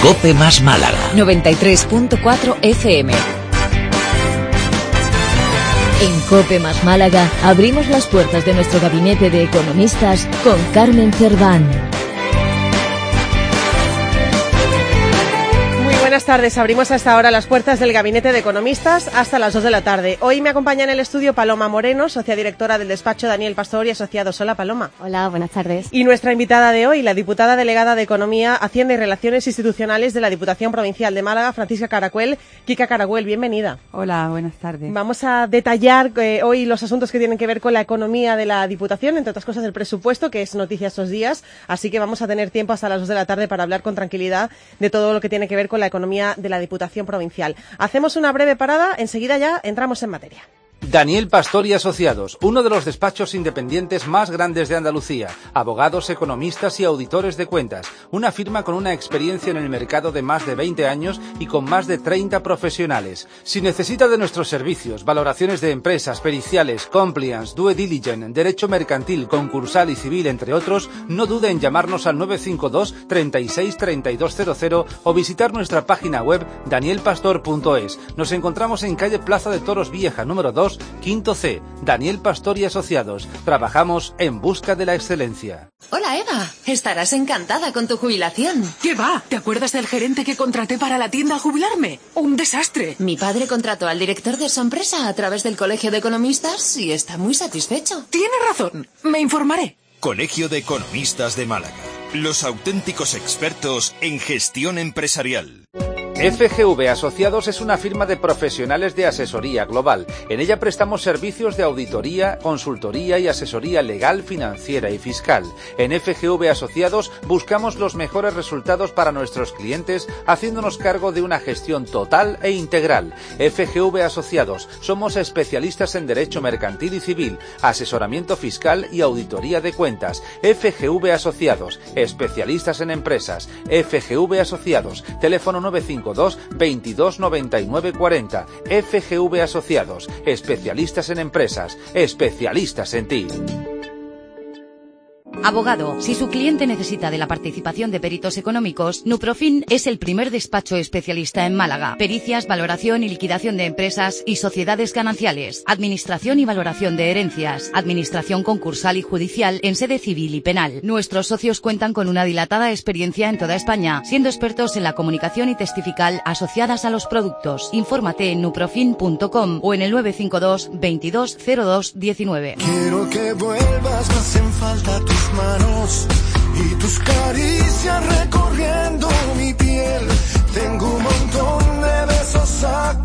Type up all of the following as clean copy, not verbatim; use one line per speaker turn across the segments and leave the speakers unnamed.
COPE más Málaga.
93.4 FM. En COPE más Málaga abrimos las puertas de nuestro gabinete de economistas con Carmen Cerván.
Buenas tardes, abrimos hasta ahora las puertas del Gabinete de Economistas hasta las 2 de la tarde. Hoy me acompaña en el estudio Paloma Moreno, socia directora del despacho Daniel Pastor y Asociados. Hola, Paloma.
Hola, buenas tardes.
Y nuestra invitada de hoy, la diputada delegada de Economía, Hacienda y Relaciones Institucionales de la Diputación Provincial de Málaga, Francisca Caracuel. Kika Caracuel, bienvenida.
Hola, buenas tardes.
Vamos a detallar hoy los asuntos que tienen que ver con la economía de la Diputación, entre otras cosas el presupuesto, que es noticia estos días, así que vamos a tener tiempo hasta las 2 de la tarde para hablar con tranquilidad de todo lo que tiene que ver con la economía de la Diputación Provincial. Hacemos una breve parada, enseguida ya entramos en materia.
Daniel Pastor y Asociados, uno de los despachos independientes más grandes de Andalucía, abogados, economistas y auditores de cuentas, una firma con una experiencia en el mercado de más de 20 años y con más de 30 profesionales. Si necesita de nuestros servicios, valoraciones de empresas, periciales, compliance, due diligence, derecho mercantil, concursal y civil, entre otros, no dude en llamarnos al 952 36 3200 o visitar nuestra página web danielpastor.es. Nos encontramos en calle Plaza de Toros Vieja, número 2, Quinto C, Daniel Pastor y Asociados. Trabajamos en busca de la excelencia.
Hola, Eva. Estarás encantada con tu jubilación.
¿Qué va? ¿Te acuerdas del gerente que contraté para la tienda a jubilarme? ¡Un desastre!
Mi padre contrató al director de su empresa a través del Colegio de Economistas y está muy satisfecho.
Tiene razón. Me informaré.
Colegio de Economistas de Málaga. Los auténticos expertos en gestión empresarial.
FGV Asociados es una firma de profesionales de asesoría global. En ella prestamos servicios de auditoría, consultoría y asesoría legal, financiera y fiscal. En FGV Asociados buscamos los mejores resultados para nuestros clientes, haciéndonos cargo de una gestión total e integral. FGV Asociados, somos especialistas en derecho mercantil y civil, asesoramiento fiscal y auditoría de cuentas. FGV Asociados, especialistas en empresas. FGV Asociados, teléfono 952 22 99 40. FGV Asociados, especialistas en empresas, especialistas en ti.
Abogado, si su cliente necesita de la participación de peritos económicos, Nuprofin es el primer despacho especialista en Málaga. Pericias, valoración y liquidación de empresas y sociedades gananciales, administración y valoración de herencias, administración concursal y judicial en sede civil y penal. Nuestros socios cuentan con una dilatada experiencia en toda España, siendo expertos en la comunicación y testifical asociadas a los productos. Infórmate en nuprofin.com o en el 952 22 02 19.
Quiero que vuelvas, me hacen falta tus manos y tus caricias recorriendo mi piel. Tengo un montón de besos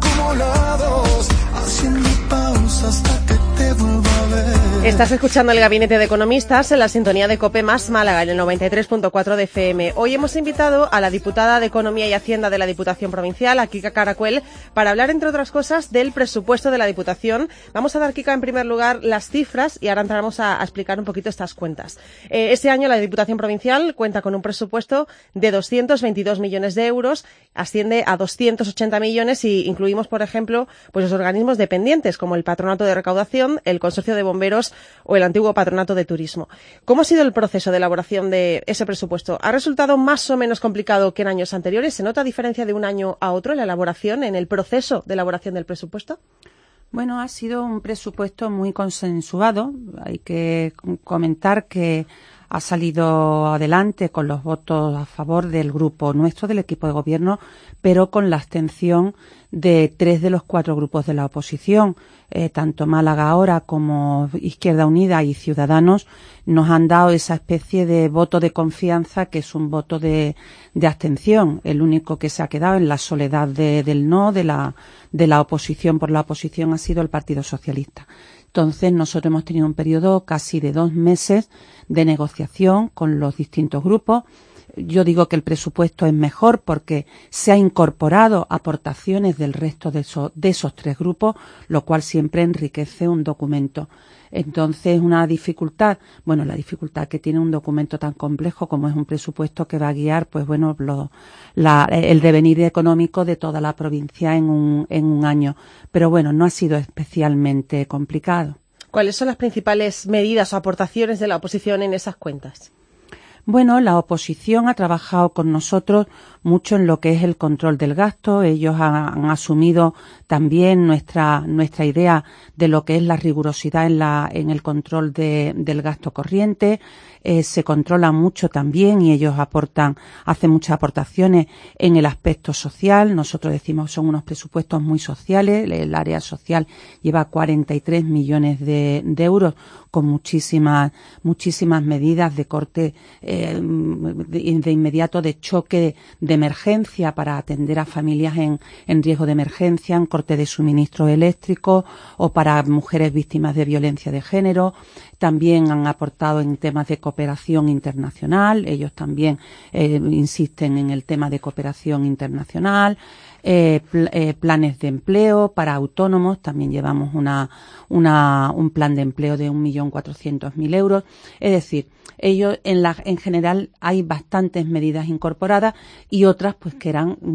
acumulados, haciendo pausa hasta que te vuelva a ver.
Estás escuchando el Gabinete de Economistas en la sintonía de COPE más Málaga, en el 93.4 de FM. Hoy hemos invitado a la diputada de Economía y Hacienda de la Diputación Provincial, a Kika Caracuel, para hablar, entre otras cosas, del presupuesto de la Diputación. Vamos a dar, Kika, en primer lugar, las cifras y ahora entramos a explicar un poquito estas cuentas. Este año la Diputación Provincial cuenta con un presupuesto de 222 millones de euros, asciende a 280 millones si incluimos, por ejemplo, pues los organismos dependientes, como el Patronato de Recaudación, el Consorcio de Bomberos o el antiguo Patronato de Turismo. ¿Cómo ha sido el proceso de elaboración de ese presupuesto? ¿Ha resultado más o menos complicado que en años anteriores? ¿Se nota diferencia de un año a otro en la elaboración, en el proceso de elaboración del presupuesto?
Bueno, ha sido un presupuesto muy consensuado. Hay que comentar que ha salido adelante con los votos a favor del grupo nuestro, del equipo de gobierno, pero con la abstención de 3 de los 4 grupos de la oposición. Tanto Málaga Ahora como Izquierda Unida y Ciudadanos nos han dado esa especie de voto de confianza, que es un voto de abstención. El único que se ha quedado en la soledad del no, de la oposición por la oposición, ha sido el Partido Socialista. Entonces nosotros hemos tenido un periodo casi de 2 meses de negociación con los distintos grupos. Yo digo que el presupuesto es mejor porque se ha incorporado aportaciones del resto de esos 3 grupos, lo cual siempre enriquece un documento. Entonces, una dificultad, bueno, la dificultad que tiene un documento tan complejo como es un presupuesto que va a guiar, pues bueno, el devenir económico de toda la provincia en un año. Pero bueno, no ha sido especialmente complicado.
¿Cuáles son las principales medidas o aportaciones de la oposición en esas cuentas?
Bueno, la oposición ha trabajado con nosotros mucho en lo que es el control del gasto. Ellos han asumido también nuestra idea de lo que es la rigurosidad en el control del gasto corriente. Se controla mucho también y ellos hacen muchas aportaciones en el aspecto social. Nosotros decimos que son unos presupuestos muy sociales. El área social lleva 43 millones de euros con muchísimas medidas de corte de inmediato, de choque de emergencia para atender a familias en riesgo de emergencia, en corte de suministro eléctrico o para mujeres víctimas de violencia de género. También han aportado en temas de cooperación internacional. Ellos también insisten en el tema de cooperación internacional. Planes de empleo para autónomos. También llevamos un plan de empleo de 1.400.000 euros. Es decir, ellos en general hay bastantes medidas incorporadas y otras pues que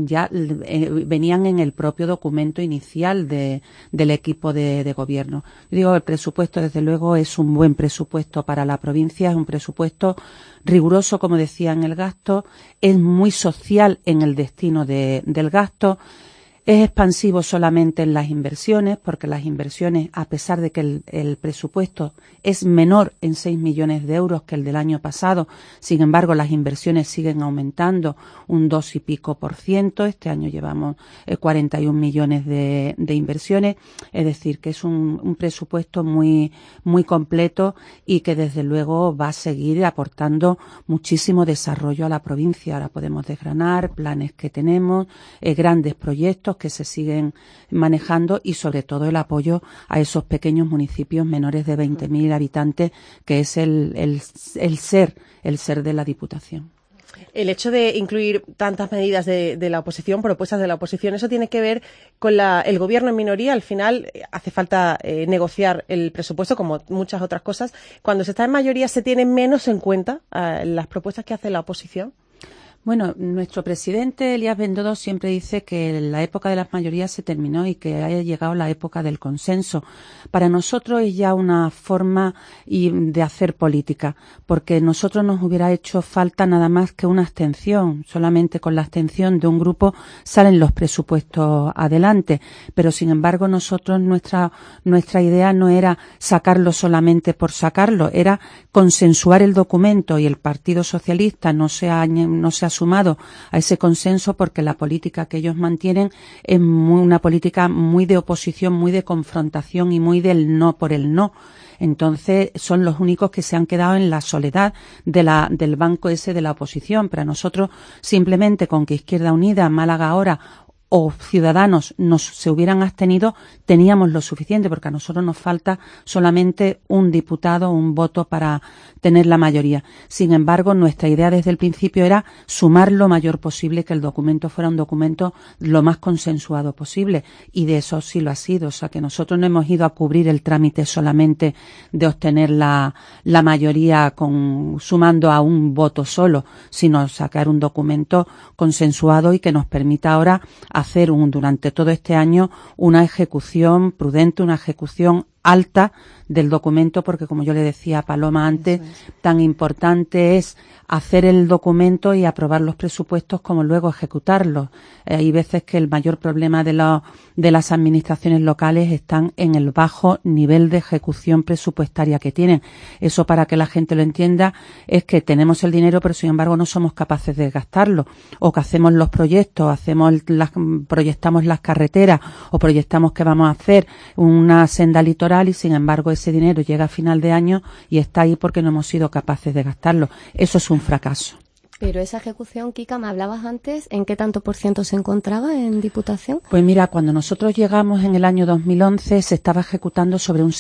venían en el propio documento inicial del equipo de gobierno. Yo digo, el presupuesto desde luego es un buen presupuesto para la provincia, es un presupuesto riguroso, como decía, en el gasto, es muy social en el destino del gasto. Es expansivo solamente en las inversiones, porque las inversiones, a pesar de que el presupuesto es menor en 6 millones de euros que el del año pasado, sin embargo las inversiones siguen aumentando un 2 y pico %. Este año llevamos 41 millones de inversiones, es decir, que es un presupuesto muy, muy completo y que desde luego va a seguir aportando muchísimo desarrollo a la provincia. Ahora podemos desgranar planes que tenemos, grandes proyectos que se siguen manejando y sobre todo el apoyo a esos pequeños municipios menores de 20.000 habitantes, que es el ser de la Diputación.
El hecho de incluir tantas medidas de la oposición, propuestas de la oposición, ¿eso tiene que ver con el gobierno en minoría? Al final hace falta negociar el presupuesto, como muchas otras cosas. Cuando se está en mayoría, ¿se tienen menos en cuenta las propuestas que hace la oposición?
Bueno, nuestro presidente Elías Bendodo siempre dice que la época de las mayorías se terminó y que haya llegado la época del consenso. Para nosotros es ya una forma de hacer política, porque nosotros nos hubiera hecho falta nada más que una abstención. Solamente con la abstención de un grupo salen los presupuestos adelante, pero sin embargo nosotros nuestra idea no era sacarlo solamente por sacarlo, era consensuar el documento, y el Partido Socialista no se ha sumado a ese consenso porque la política que ellos mantienen es una política muy de oposición, muy de confrontación y muy del no por el no. Entonces son los únicos que se han quedado en la soledad del banco ese de la oposición. Pero a nosotros simplemente con que Izquierda Unida, Málaga Ahora o Ciudadanos se hubieran abstenido, teníamos lo suficiente, porque a nosotros nos falta solamente un diputado, un voto para tener la mayoría. Sin embargo, nuestra idea desde el principio era sumar lo mayor posible, que el documento fuera un documento lo más consensuado posible, y de eso sí lo ha sido. O sea, que nosotros no hemos ido a cubrir el trámite solamente de obtener la mayoría sumando a un voto solo, sino sacar un documento consensuado y que nos permita ahora hacer durante todo este año una ejecución prudente, una ejecución alta del documento, porque como yo le decía a Paloma antes, tan importante es hacer el documento y aprobar los presupuestos como luego ejecutarlos. Hay veces que el mayor problema de las administraciones locales están en el bajo nivel de ejecución presupuestaria que tienen. Eso, para que la gente lo entienda, es que tenemos el dinero, pero sin embargo no somos capaces de gastarlo, o que hacemos los proyectos, proyectamos las carreteras, o proyectamos que vamos a hacer una senda litoral, y sin embargo ese dinero llega a final de año y está ahí porque no hemos sido capaces de gastarlo. Eso es un fracaso.
Pero esa ejecución, Kika, me hablabas antes, ¿en qué tanto por ciento se encontraba en Diputación?
Pues mira, cuando nosotros llegamos en el año 2011 se estaba ejecutando sobre un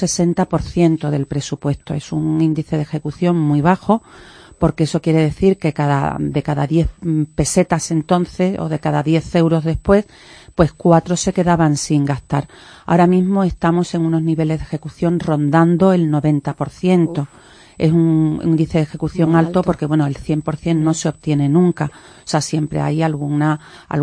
60% del presupuesto. Es un índice de ejecución muy bajo, porque eso quiere decir que de cada 10 pesetas entonces, o de cada 10 euros después, pues 4 se quedaban sin gastar. Ahora mismo estamos en unos niveles de ejecución rondando el 90%. Es un índice de ejecución alto porque, bueno, el 100% no se obtiene nunca. sea, siempre hay algún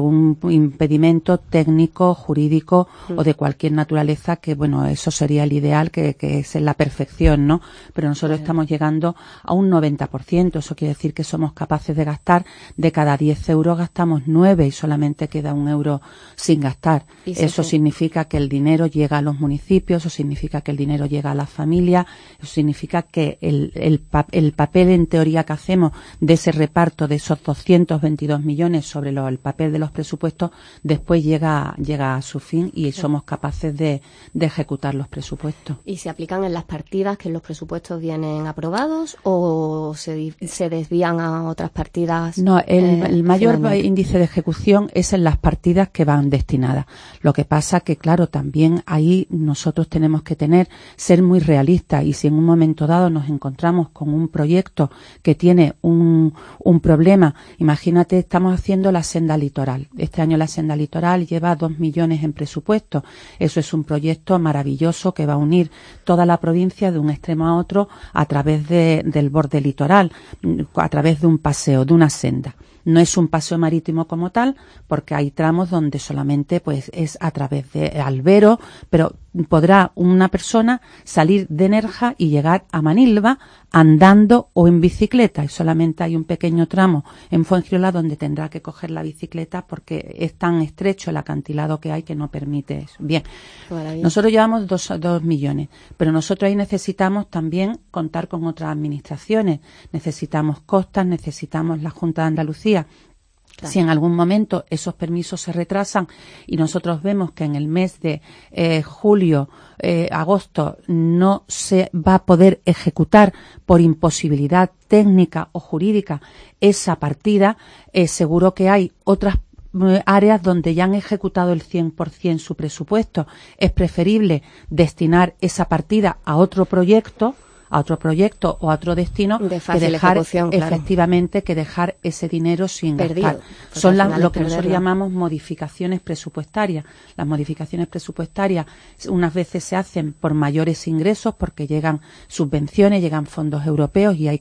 impedimento técnico, jurídico o de cualquier naturaleza que, bueno, eso sería el ideal, que es la perfección, ¿no? Pero nosotros estamos llegando a un 90%. Eso quiere decir que somos capaces de gastar, de cada 10 euros gastamos 9 y solamente queda 1 euro sin gastar. Eso significa que el dinero llega a los municipios, eso significa que el dinero llega a las familias, eso significa que el papel en teoría que hacemos de ese reparto de esos 222 millones sobre el papel de los presupuestos después llega a su fin y somos capaces de ejecutar los presupuestos.
¿Y se aplican en las partidas que en los presupuestos vienen aprobados o se desvían a otras partidas?
No, el mayor índice de ejecución es en las partidas que van destinadas. Lo que pasa que, claro, también ahí nosotros tenemos que ser muy realistas, y si en un momento dado nos encontramos con un proyecto que tiene un problema, imagínate, estamos haciendo la senda litoral. Este año la senda litoral lleva 2 millones en presupuesto. Eso es un proyecto maravilloso que va a unir toda la provincia de un extremo a otro a través del borde litoral, a través de un paseo, de una senda. No es un paseo marítimo como tal, porque hay tramos donde solamente pues es a través de Albero, pero podrá una persona salir de Nerja y llegar a Manilva andando o en bicicleta, y solamente hay un pequeño tramo en Fuengirola donde tendrá que coger la bicicleta porque es tan estrecho el acantilado que hay que no permite eso. Bien, nosotros llevamos 2 millones, pero nosotros ahí necesitamos también contar con otras administraciones, necesitamos Costas, necesitamos la Junta de Andalucía. Claro. Si en algún momento esos permisos se retrasan y nosotros vemos que en el mes de julio, agosto no se va a poder ejecutar por imposibilidad técnica o jurídica esa partida, seguro que hay otras áreas donde ya han ejecutado el 100% su presupuesto. Es preferible destinar esa partida a otro proyecto o a otro destino que dejar efectivamente que dejar ese dinero sin gastar. Son lo que nosotros llamamos modificaciones presupuestarias. Las modificaciones presupuestarias unas veces se hacen por mayores ingresos porque llegan subvenciones, llegan fondos europeos y hay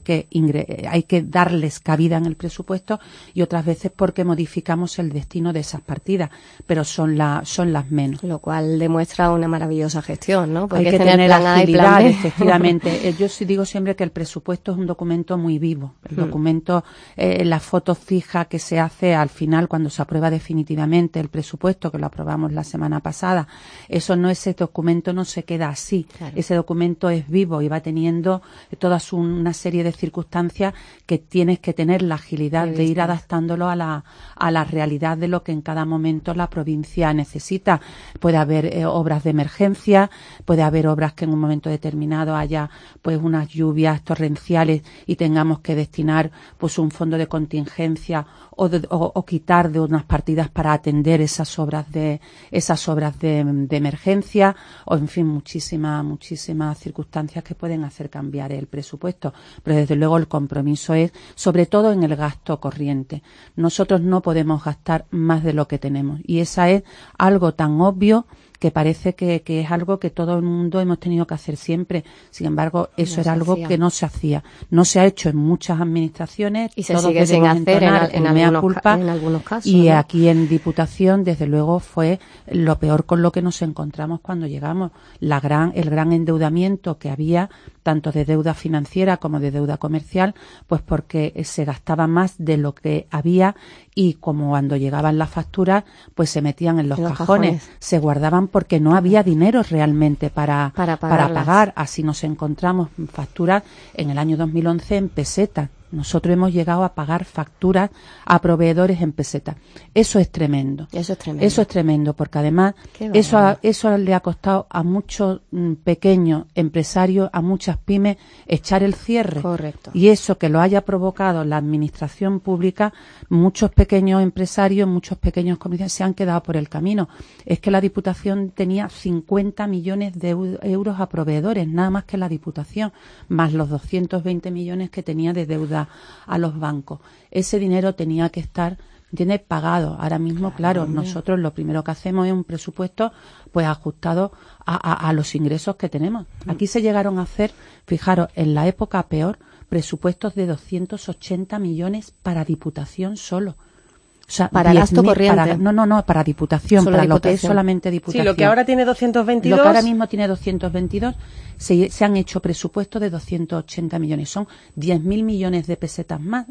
que darles cabida en el presupuesto, y otras veces porque modificamos el destino de esas partidas, pero son las menos.
Lo cual demuestra una maravillosa gestión, ¿no? Porque
hay que tener agilidad, efectivamente. Yo sí digo siempre que el presupuesto es un documento muy vivo. El documento, la foto fija que se hace al final cuando se aprueba definitivamente el presupuesto, que lo aprobamos la semana pasada, ese documento no se queda así. Claro. Ese documento es vivo y va teniendo una serie de circunstancias que tienes que tener la agilidad de ir adaptándolo a la realidad de lo que en cada momento la provincia necesita. Puede haber obras de emergencia, puede haber obras que en un momento determinado haya pues unas lluvias torrenciales y tengamos que destinar pues un fondo de contingencia o quitar de unas partidas para atender esas obras de emergencia, o en fin, muchísimas circunstancias que pueden hacer cambiar el presupuesto. Pero desde luego el compromiso es sobre todo en el gasto corriente. Nosotros no podemos gastar más de lo que tenemos, y esa es algo tan obvio que parece que es algo que todo el mundo hemos tenido que hacer siempre. Sin embargo, eso era algo que no se hacía. No se ha hecho en muchas administraciones.
Y se sigue sin hacer en algunos casos.
Y aquí en Diputación, desde luego, fue lo peor con lo que nos encontramos cuando llegamos. El gran endeudamiento que había, tanto de deuda financiera como de deuda comercial, pues porque se gastaba más de lo que había, y como cuando llegaban las facturas, pues se metían en los cajones, se guardaban porque no había dinero realmente para pagar. Así nos encontramos facturas en el año 2011 en pesetas. Nosotros hemos llegado a pagar facturas a proveedores en pesetas. Eso es tremendo. Eso es tremendo porque además eso le ha costado a muchos pequeños empresarios, a muchas pymes, echar el cierre.
Correcto.
Y eso que lo haya provocado la administración pública, muchos pequeños empresarios, muchos pequeños comerciantes se han quedado por el camino. Es que la Diputación tenía 50 millones de euros a proveedores, nada más que la Diputación, más los 220 millones que tenía de deuda a los bancos. Ese dinero tenía que estar pagado. Ahora mismo, claro, nosotros lo primero que hacemos es un presupuesto pues ajustado a los ingresos que tenemos. Aquí se llegaron a hacer, fijaros, en la época peor, presupuestos de 280 millones para Diputación solo. sea,
para gasto corriente.
Para Diputación,
Solo
para
Diputación.
lo que es solamente Diputación.
Sí, lo que ahora tiene 222.
Lo que ahora mismo tiene 222, se han hecho presupuestos de 280 millones. Son 10.000 millones de pesetas más,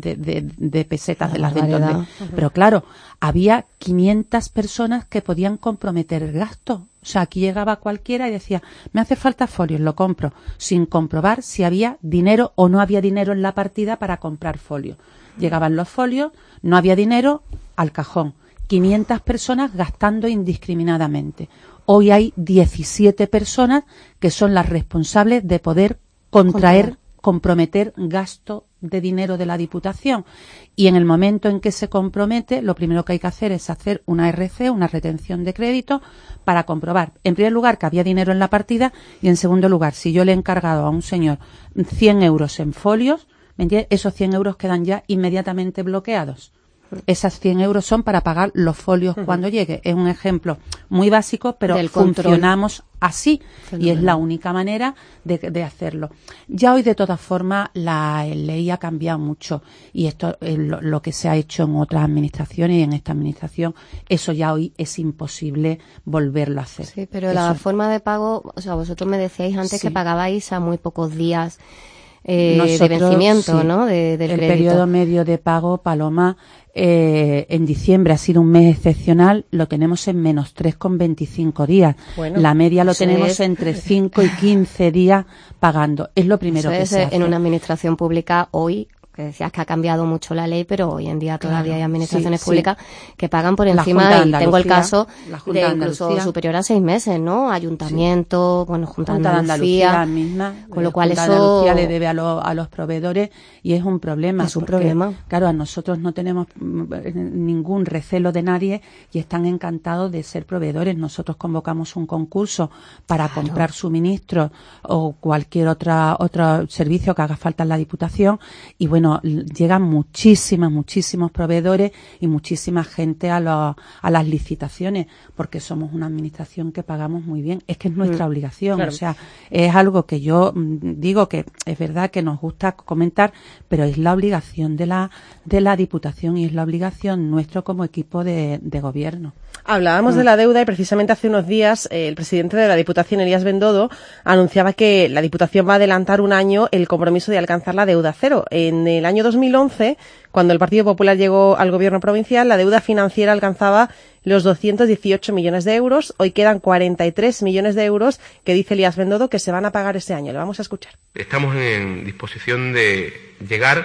de pesetas de las de entonces. Pero claro, había 500 personas que podían comprometer el gasto. O sea, aquí llegaba cualquiera y decía, me hace falta folios, lo compro, sin comprobar si había dinero o no había dinero en la partida para comprar folios. Llegaban los folios, no había dinero, al cajón. 500 personas gastando indiscriminadamente. Hoy hay 17 personas que son las responsables de poder comprometer gasto de dinero de la Diputación. Y en el momento en que se compromete, lo primero que hay que hacer es hacer una RC, una retención de crédito, para comprobar, en primer lugar, que había dinero en la partida, y en segundo lugar, si yo le he encargado a un señor 100 euros en folios, ¿me entiendes? Esos 100 euros quedan ya inmediatamente bloqueados. Esas 100 euros son para pagar los folios cuando llegue. Es un ejemplo muy básico, pero funcionamos así. Y es la única manera de hacerlo. Ya hoy, de todas formas, la ley ha cambiado mucho. Y esto es lo que se ha hecho en otras administraciones y en esta administración. Eso ya hoy es imposible volverlo a hacer.
Sí, pero la forma de pago, o sea, vosotros me decíais antes que pagabais a muy pocos días de vencimiento, ¿no? Del crédito.
El periodo medio de pago, Paloma, en diciembre ha sido un mes excepcional, lo tenemos en menos 3,25 días. Bueno, la media lo tenemos entre 5 y 15 días pagando. Es lo primero que se hace.
En una administración pública hoy, que decías que ha cambiado mucho la ley, pero hoy en día todavía hay administraciones públicas que pagan por encima, y tengo el caso de incluso superior a 6 meses, ¿no? Ayuntamiento, Junta de Andalucía
misma,
con lo cual
Junta de Andalucía le debe a los proveedores, y es un problema.
Es un problema.
Claro, a nosotros no tenemos ningún recelo de nadie y están encantados de ser proveedores. Nosotros convocamos un concurso para comprar suministros o cualquier otro servicio que haga falta en la Diputación, y bueno, llegan muchísimos proveedores y muchísima gente a las licitaciones, porque somos una administración que pagamos muy bien. Es que es nuestra obligación. Claro. O sea, es algo que yo digo que es verdad que nos gusta comentar, pero es la obligación de la Diputación y es la obligación nuestro como equipo de gobierno.
Hablábamos de la deuda y precisamente hace unos días el presidente de la Diputación, Elías Bendodo, anunciaba que la Diputación va a adelantar un año el compromiso de alcanzar la deuda cero. En el año 2011, cuando el Partido Popular llegó al gobierno provincial, la deuda financiera alcanzaba los 218 millones de euros. Hoy quedan 43 millones de euros que dice Elías Bendodo que se van a pagar este año. Le vamos a escuchar.
Estamos en disposición de llegar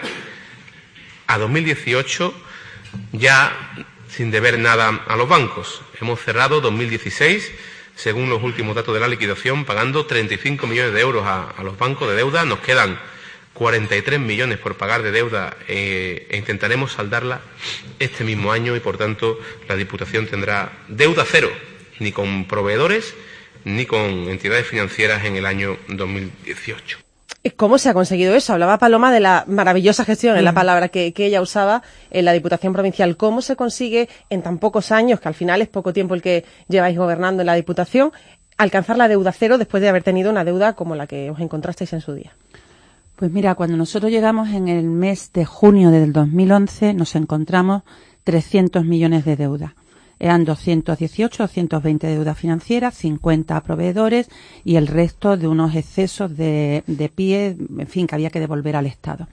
a 2018 ya sin deber nada a los bancos. Hemos cerrado 2016, según los últimos datos de la liquidación, pagando 35 millones de euros a los bancos de deuda. Nos quedan 43 millones por pagar de deuda e intentaremos saldarla este mismo año, y por tanto la Diputación tendrá deuda cero, ni con proveedores ni con entidades financieras en el año 2018.
¿Cómo se ha conseguido eso? Hablaba Paloma de la maravillosa gestión, es la palabra que ella usaba en la Diputación Provincial. ¿Cómo se consigue en tan pocos años, que al final es poco tiempo el que lleváis gobernando en la Diputación, alcanzar la deuda cero después de haber tenido una deuda como la que os encontrasteis en su día?
Pues mira, cuando nosotros llegamos en el mes de junio del 2011, nos encontramos 300 millones de deuda. Eran 218, 220 de deuda financiera, 50 proveedores y el resto de unos excesos de PIE, en fin, que había que devolver al Estado.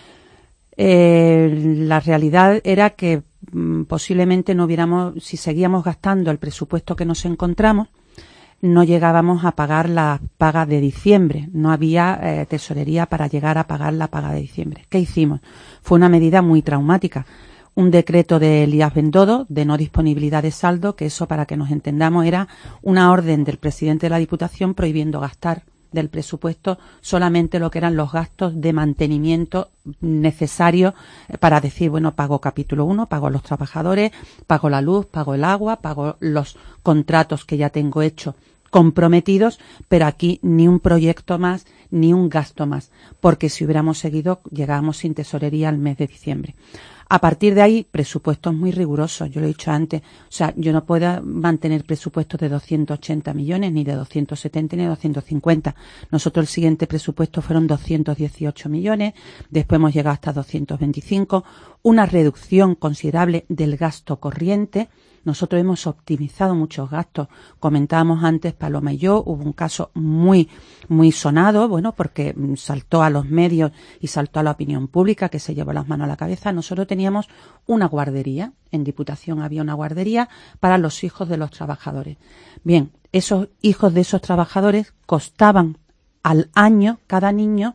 La realidad era que posiblemente no hubiéramos, si seguíamos gastando el presupuesto que nos encontramos, no llegábamos a pagar la paga de diciembre. No había tesorería para llegar a pagar la paga de diciembre. ¿Qué hicimos? Fue una medida muy traumática. Un decreto de Elías Bendodo de no disponibilidad de saldo, que eso, para que nos entendamos, era una orden del presidente de la Diputación prohibiendo gastar del presupuesto solamente lo que eran los gastos de mantenimiento necesarios para decir, bueno, pago capítulo 1, pago a los trabajadores, pago la luz, pago el agua, pago los contratos que ya tengo hechos comprometidos, pero aquí ni un proyecto más, ni un gasto más, porque si hubiéramos seguido llegábamos sin tesorería al mes de diciembre. A partir de ahí, presupuestos muy rigurosos, yo lo he dicho antes. O sea, yo no puedo mantener presupuestos de 280 millones, ni de 270, ni de 250. Nosotros el siguiente presupuesto fueron 218 millones, después hemos llegado hasta 225, una reducción considerable del gasto corriente. Nosotros hemos optimizado muchos gastos. Comentábamos antes, Paloma y yo, hubo un caso muy sonado, bueno, porque saltó a los medios y saltó a la opinión pública, que se llevó las manos a la cabeza. Nosotros teníamos una guardería, en Diputación había una guardería para los hijos de los trabajadores. Bien, esos hijos de esos trabajadores costaban al año, cada niño,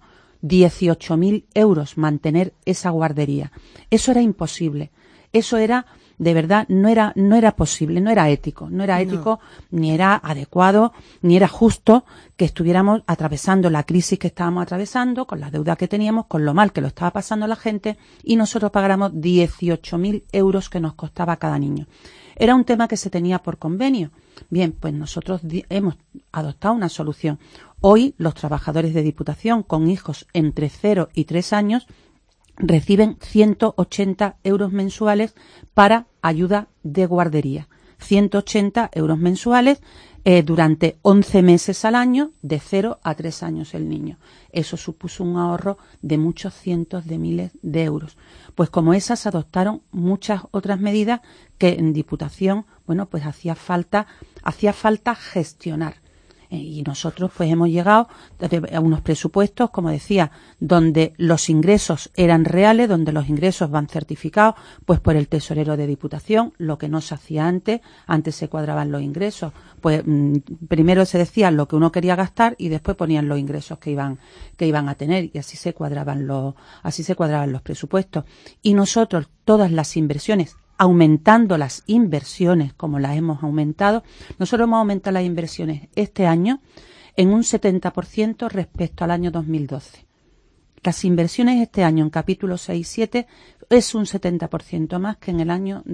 18.000 euros mantener esa guardería. Eso era imposible. Eso era, de verdad, no era posible, no era ético, ni era adecuado, ni era justo que estuviéramos atravesando la crisis que estábamos atravesando, con la deuda que teníamos, con lo mal que lo estaba pasando la gente, y nosotros pagáramos 18.000 euros que nos costaba cada niño. Era un tema que se tenía por convenio. Bien, pues nosotros hemos adoptado una solución. Hoy los trabajadores de Diputación con hijos entre 0 y 3 años reciben 180 euros mensuales para ayuda de guardería. 180 euros mensuales durante 11 meses al año, de 0 a 3 años el niño. Eso supuso un ahorro de muchos cientos de miles de euros. Pues como esas se adoptaron muchas otras medidas que en Diputación, bueno, pues hacía falta gestionar. Y nosotros pues hemos llegado a unos presupuestos, como decía, donde los ingresos eran reales, donde los ingresos van certificados pues por el tesorero de Diputación, lo que no se hacía antes se cuadraban los ingresos, pues primero se decía lo que uno quería gastar y después ponían los ingresos que iban a tener, y así se cuadraban los presupuestos. Y nosotros todas las inversiones, aumentando las inversiones como las hemos aumentado, nosotros hemos aumentado las inversiones este año en un 70% respecto al año 2012. Las inversiones este año en capítulos 6 y 7 es un 70% más que en el año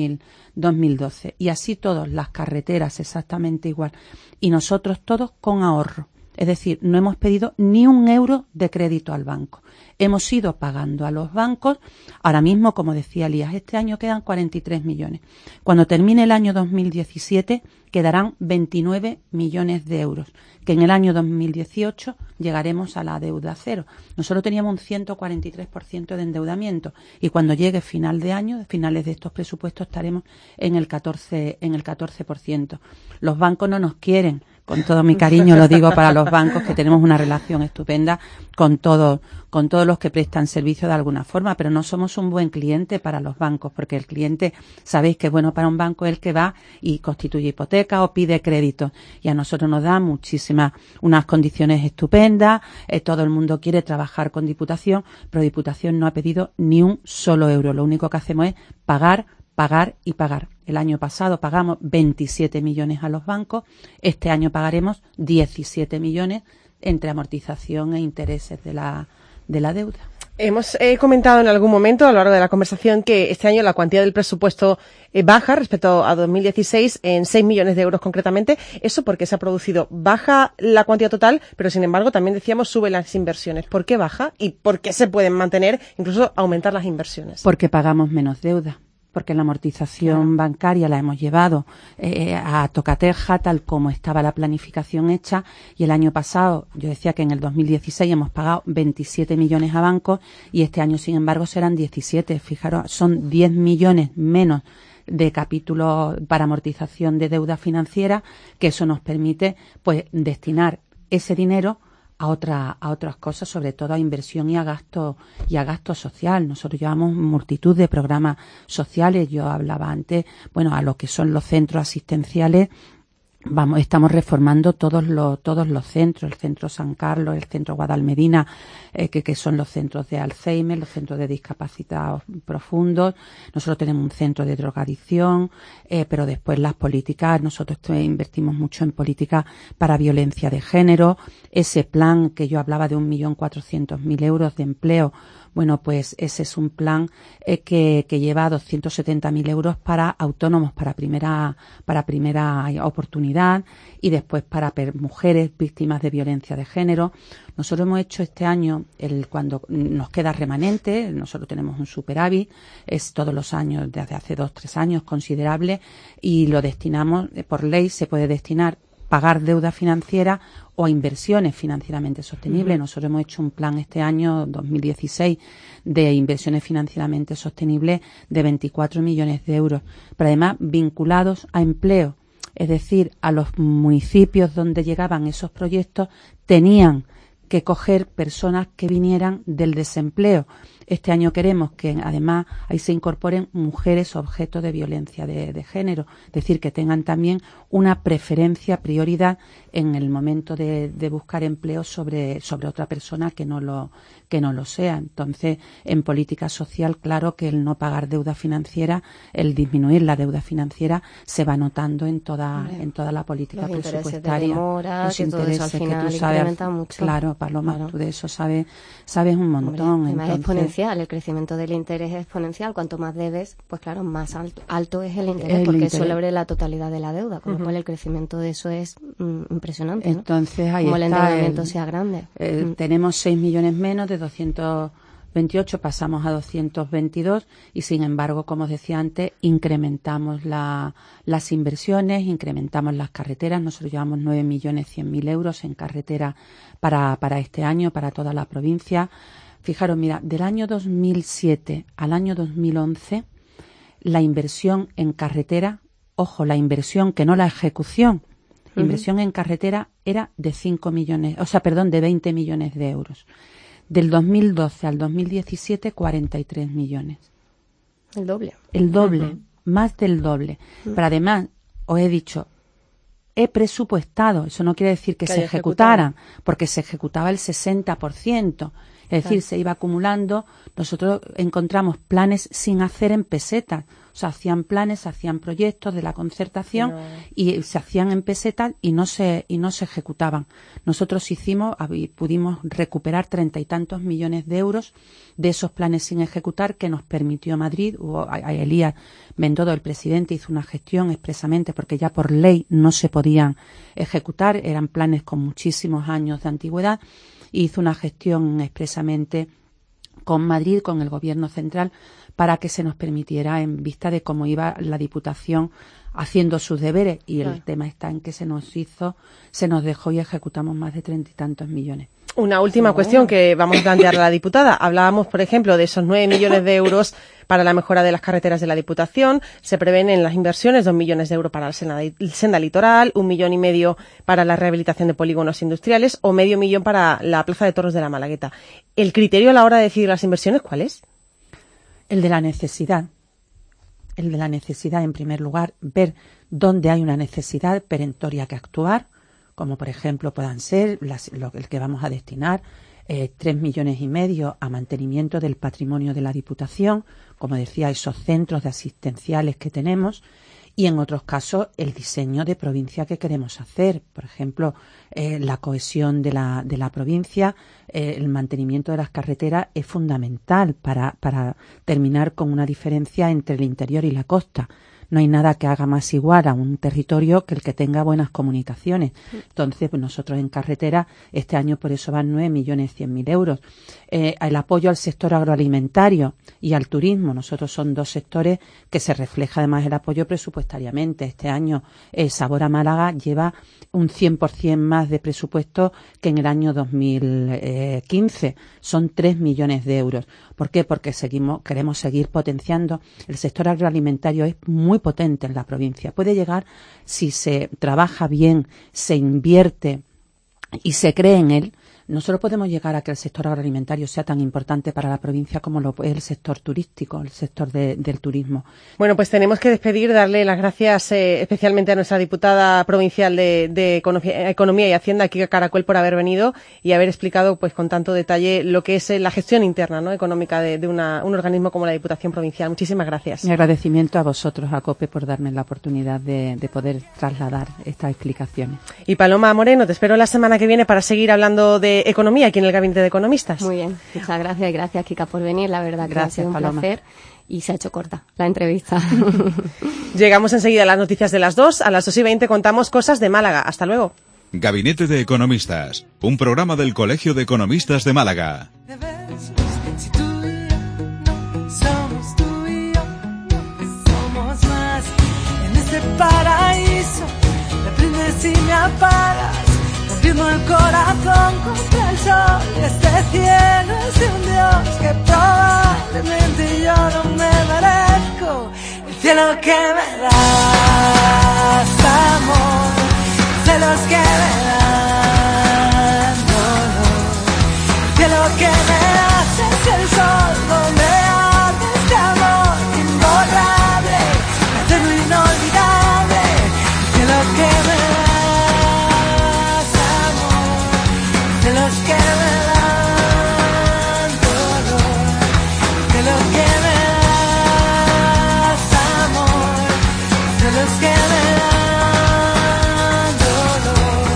2012. Y así todas las carreteras exactamente igual. Y nosotros todos con ahorro. Es decir, no hemos pedido ni un euro de crédito al banco. Hemos ido pagando a los bancos. Ahora mismo, como decía Elías, este año quedan 43 millones. Cuando termine el año 2017 quedarán 29 millones de euros, que en el año 2018 llegaremos a la deuda cero. Nosotros teníamos un 143% de endeudamiento y cuando llegue final de año, finales de estos presupuestos, estaremos en el 14%. Los bancos no nos quieren. Con todo mi cariño lo digo para los bancos, que tenemos una relación estupenda con todos los que prestan servicio de alguna forma, pero no somos un buen cliente para los bancos, porque el cliente, sabéis que es bueno para un banco el que va y constituye hipoteca o pide crédito, y a nosotros nos dan unas condiciones estupendas, todo el mundo quiere trabajar con Diputación, pero Diputación no ha pedido ni un solo euro. Lo único que hacemos es pagar y pagar. El año pasado pagamos 27 millones a los bancos, este año pagaremos 17 millones entre amortización e intereses de la deuda.
Hemos comentado en algún momento a lo largo de la conversación que este año la cuantía del presupuesto baja respecto a 2016 en 6 millones de euros concretamente. ¿Eso porque se ha producido? Baja la cuantía total, pero sin embargo también decíamos suben las inversiones. ¿Por qué baja y por qué se pueden mantener, incluso aumentar las inversiones?
Porque pagamos menos deuda. Porque la amortización bancaria la hemos llevado a tocateja, tal como estaba la planificación hecha, y el año pasado, yo decía que en el 2016 hemos pagado 27 millones a bancos y este año, sin embargo, serán 17. Fijaros, son 10 millones menos de capítulo para amortización de deuda financiera, que eso nos permite pues destinar ese dinero a otras cosas, sobre todo a inversión y a gasto social. Nosotros llevamos multitud de programas sociales. Yo hablaba antes, a lo que son los centros asistenciales. Estamos reformando todos los centros, el centro San Carlos, el centro Guadalmedina, que son los centros de Alzheimer, los centros de discapacitados profundos. Nosotros tenemos un centro de drogadicción, pero después las políticas, nosotros invertimos mucho en políticas para violencia de género. Ese plan que yo hablaba de 1.400.000 euros de empleo, Bueno, pues ese es un plan que lleva 270.000 euros para autónomos para primera oportunidad y después para mujeres víctimas de violencia de género. Nosotros hemos hecho este año, cuando nos queda remanente, nosotros tenemos un superávit, es todos los años, desde hace 2-3 años, considerable, y lo destinamos, por ley se puede destinar pagar deuda financiera o a inversiones financieramente sostenibles. Nosotros hemos hecho un plan este año 2016 de inversiones financieramente sostenibles de 24 millones de euros, pero además vinculados a empleo, es decir, a los municipios donde llegaban esos proyectos tenían que coger personas que vinieran del desempleo. Este año queremos que además ahí se incorporen mujeres objeto de violencia de género, es decir, que tengan también una preferencia, prioridad en el momento de buscar empleo sobre otra persona que no lo sea. Entonces, en política social, claro que el no pagar deuda financiera, el disminuir la deuda financiera, se va notando en toda la política presupuestaria.
Los intereses que tú sabes, mucho.
Claro, Paloma, tú de eso sabes un montón.
Además, es exponencial, el crecimiento del interés es exponencial. Cuanto más debes, pues claro, más alto es el interés, porque es sobre la totalidad de la deuda, con lo cual el crecimiento de eso es impresionante, ¿no?
Entonces, ahí
como
está
el endeudamiento sea grande.
Tenemos 6 millones menos, de 228 pasamos a 222 y, sin embargo, como os decía antes, incrementamos las inversiones, incrementamos las carreteras. Nosotros llevamos 9.100.000 euros en carretera para este año, para toda la provincia. Fijaros, mira, del año 2007 al año 2011, la inversión en carretera, ojo, la inversión que no la ejecución, inversión en carretera era de 20 millones de euros. Del 2012 al 2017, 43 millones.
El doble.
El doble, más del doble. Pero además, os he dicho, he presupuestado, eso no quiere decir que se ejecutaran, porque se ejecutaba el 60%. Es decir, se iba acumulando. Nosotros encontramos planes sin hacer en pesetas. O sea, hacían planes, hacían proyectos de la concertación y se hacían en pesetas y no se ejecutaban. Nosotros pudimos recuperar 30 y tantos millones de euros de esos planes sin ejecutar que nos permitió Madrid. Elías Bendodo, el presidente, hizo una gestión expresamente porque ya por ley no se podían ejecutar. Eran planes con muchísimos años de antigüedad. Hizo una gestión expresamente con Madrid, con el Gobierno central, para que se nos permitiera, en vista de cómo iba la Diputación haciendo sus deberes. Y el tema está en que se nos dejó y ejecutamos más de 30 y tantos millones.
Una última cuestión que vamos a plantear a la diputada. Hablábamos, por ejemplo, de esos 9 millones de euros para la mejora de las carreteras de la Diputación. Se prevén en las inversiones 2 millones de euros para la senda litoral, 1,5 millones para la rehabilitación de polígonos industriales o medio millón para la Plaza de Toros de la Malagueta. ¿El criterio a la hora de decidir las inversiones cuál es?
El de la necesidad. El de la necesidad, en primer lugar, ver dónde hay una necesidad perentoria que actuar, como por ejemplo puedan ser el que vamos a destinar 3,5 millones a mantenimiento del patrimonio de la Diputación, como decía, esos centros de asistenciales que tenemos, y en otros casos el diseño de provincia que queremos hacer, por ejemplo, la cohesión de la provincia, el mantenimiento de las carreteras es fundamental para terminar con una diferencia entre el interior y la costa. No hay nada que haga más igual a un territorio que el que tenga buenas comunicaciones. Entonces, pues nosotros en carretera, este año por eso van 9.100.000 euros. El apoyo al sector agroalimentario y al turismo. Nosotros son dos sectores que se refleja además el apoyo presupuestariamente. Este año Sabor a Málaga lleva un 100% más de presupuesto que en el año 2015. Son 3 millones de euros. ¿Por qué? Porque queremos seguir potenciando. El sector agroalimentario es muy potente en la provincia. Puede llegar, si se trabaja bien, se invierte y se cree en él, nosotros podemos llegar a que el sector agroalimentario sea tan importante para la provincia como lo es el sector turístico, el sector del turismo.
Bueno, pues tenemos que despedir, darle las gracias especialmente a nuestra diputada provincial de Economía y Hacienda, Kika Caracuel, por haber venido y haber explicado pues con tanto detalle lo que es la gestión interna, ¿no?, económica de un organismo como la Diputación Provincial. Muchísimas gracias.
Mi agradecimiento a vosotros, a COPE, por darme la oportunidad de poder trasladar estas explicaciones.
Y Paloma Moreno, te espero la semana que viene para seguir hablando de de economía aquí en el Gabinete de Economistas.
Muy bien, muchas gracias y gracias, Kika, por venir. La verdad que ha sido un placer y se ha hecho corta la entrevista.
Llegamos enseguida a las noticias de las 2. A las 2:20 contamos cosas de Málaga. Hasta luego.
Gabinete de Economistas, un programa del Colegio de Economistas de Málaga.
Si tú y yo no somos tú y yo, somos más en este paraíso. Me prendes y me apagas, rompiendo el corazón contra el sol. Este cielo es de un Dios que probablemente yo no me merezco. El cielo que me das, amor, celos que me dan dolor. El cielo que me das es el sol donde arde este amor imborrable, eterno e inolvidable. El cielo que me das, amor, celos que me dan dolor. El cielo que me das, amor, celos que me dan dolor.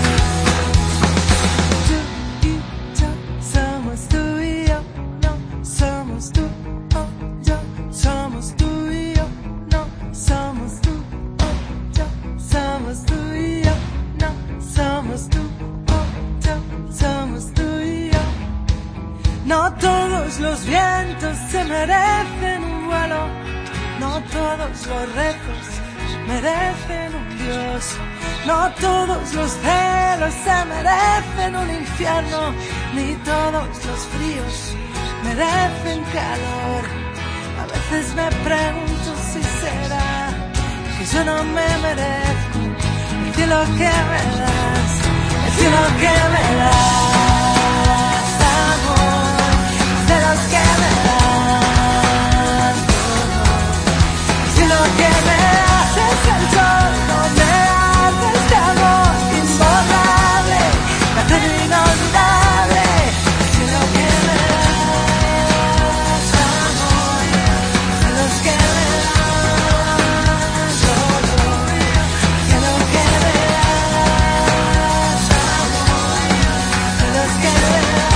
Tú y yo somos tú y yo, no somos tú o yo. Somos tú y yo, no somos tú o yo. Somos tú y yo, no somos tú o yo. Somos tú y yo. No todos los vientos se merecen un vuelo, no todos los rezos merecen un Dios, no todos los celos se merecen un infierno, ni todos los fríos merecen calor. A veces me pregunto si será que yo no me merezco el cielo que me das, el cielo que me das, amor, celos que me dan dolor. El cielo que me das es el sol donde arde este amor imborrable, eterno e inolvidable. El cielo que me das, amor, celos que me dan dolor. El cielo que me das, amor, celos que me dan dolor.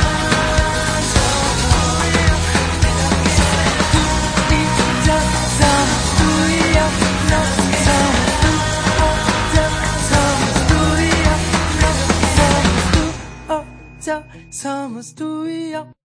Tú y yo somos tú y yo, no somos tú o yo. Somos tú y yo.